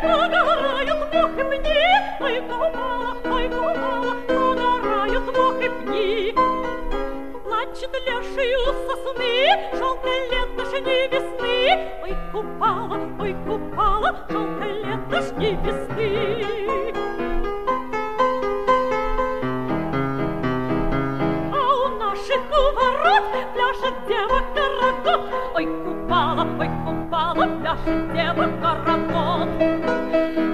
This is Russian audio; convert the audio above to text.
Догорают мох и пни, ой, купала, догорают мох и пни. Плачет леший у сосны, желтое летошни весны. Ой, купала, желтое летошни весны. А у наших ворот пляшет дева карагод. Ой, купала, пляшет дева карагод.